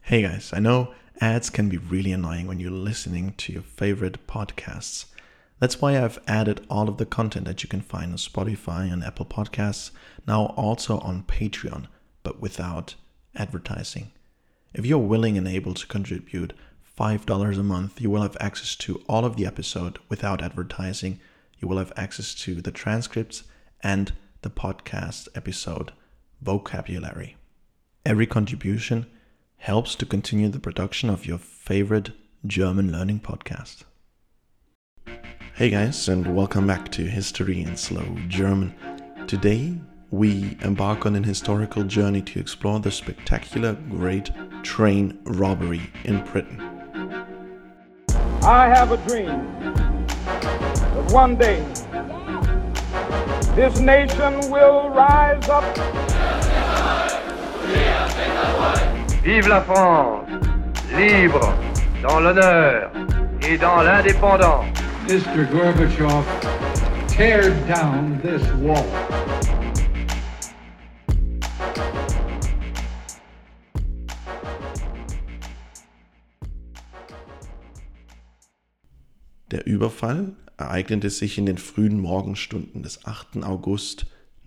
Hey guys, I know ads can be really annoying when you're listening to your favorite podcasts. That's why I've added all of the content that you can find on Spotify and Apple Podcasts, now also on Patreon, but without advertising. If you're willing and able to contribute $5 a month, you will have access to all of the episode without advertising. You will have access to the transcripts and the podcast episode vocabulary. Every contribution helps to continue the production of your favorite German learning podcast. Hey guys, and welcome back to History in Slow German. Today we embark on an historical journey to explore the spectacular Great Train Robbery in Britain. I have a dream that one day this nation will rise up. Vive la France, libre, dans l'honneur et dans l'indépendance. Mr. Gorbachev, tear down this wall. Der Überfall ereignete sich in den frühen Morgenstunden des 8. August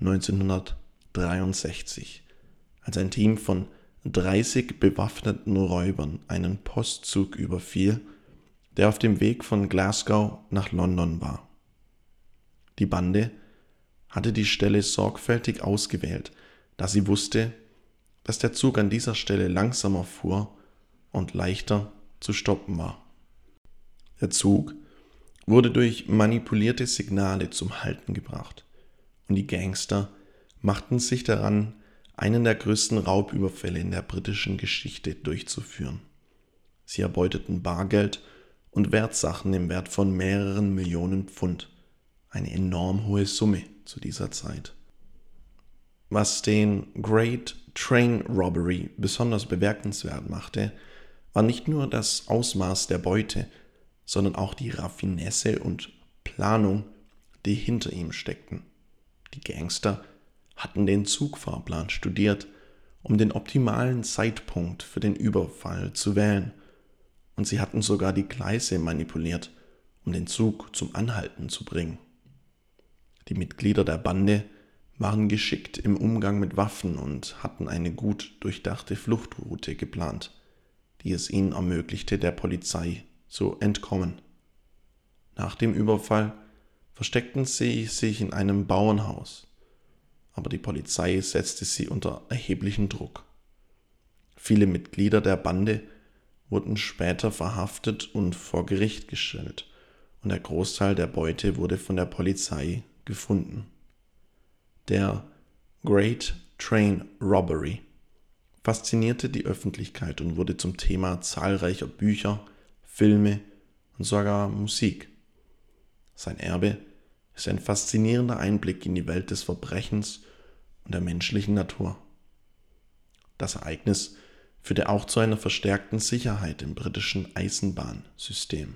1963, als ein Team von 30 bewaffneten Räubern einen Postzug überfiel, der auf dem Weg von Glasgow nach London war. Die Bande hatte die Stelle sorgfältig ausgewählt, da sie wusste, dass der Zug an dieser Stelle langsamer fuhr und leichter zu stoppen war. Der Zug wurde durch manipulierte Signale zum Halten gebracht und die Gangster machten sich daran, einen der größten Raubüberfälle in der britischen Geschichte durchzuführen. Sie erbeuteten Bargeld und Wertsachen im Wert von mehreren Millionen Pfund, eine enorm hohe Summe zu dieser Zeit. Was den Great Train Robbery besonders bemerkenswert machte, war nicht nur das Ausmaß der Beute, sondern auch die Raffinesse und Planung, die hinter ihm steckten. Die Gangster hatten den Zugfahrplan studiert, um den optimalen Zeitpunkt für den Überfall zu wählen, und sie hatten sogar die Gleise manipuliert, um den Zug zum Anhalten zu bringen. Die Mitglieder der Bande waren geschickt im Umgang mit Waffen und hatten eine gut durchdachte Fluchtroute geplant, die es ihnen ermöglichte, der Polizei zu entkommen. Nach dem Überfall versteckten sie sich in einem Bauernhaus, aber die Polizei setzte sie unter erheblichen Druck. Viele Mitglieder der Bande wurden später verhaftet und vor Gericht gestellt, und der Großteil der Beute wurde von der Polizei gefunden. Der Great Train Robbery faszinierte die Öffentlichkeit und wurde zum Thema zahlreicher Bücher, Filme und sogar Musik. Sein Erbe ist ein faszinierender Einblick in die Welt des Verbrechens und der menschlichen Natur. Das Ereignis führte auch zu einer verstärkten Sicherheit im britischen Eisenbahnsystem,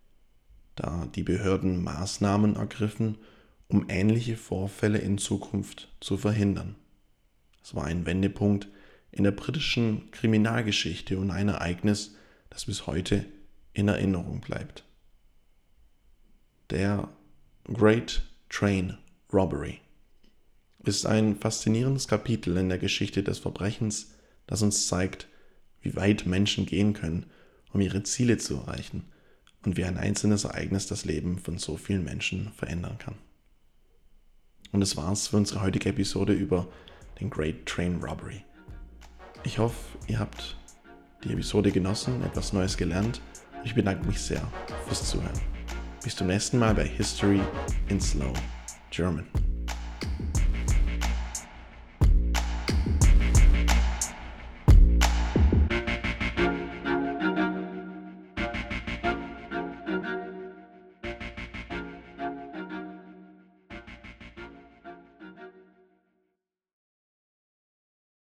da die Behörden Maßnahmen ergriffen, um ähnliche Vorfälle in Zukunft zu verhindern. Es war ein Wendepunkt in der britischen Kriminalgeschichte und ein Ereignis, das bis heute in Erinnerung bleibt. Der Great Train Robbery ist ein faszinierendes Kapitel in der Geschichte des Verbrechens, das uns zeigt, wie weit Menschen gehen können, um ihre Ziele zu erreichen und wie ein einzelnes Ereignis das Leben von so vielen Menschen verändern kann. Und das war's für unsere heutige Episode über den Great Train Robbery. Ich hoffe, ihr habt die Episode genossen, etwas Neues gelernt, und ich bedanke mich sehr fürs Zuhören. Bis zum nächsten Mal bei History in Slow German.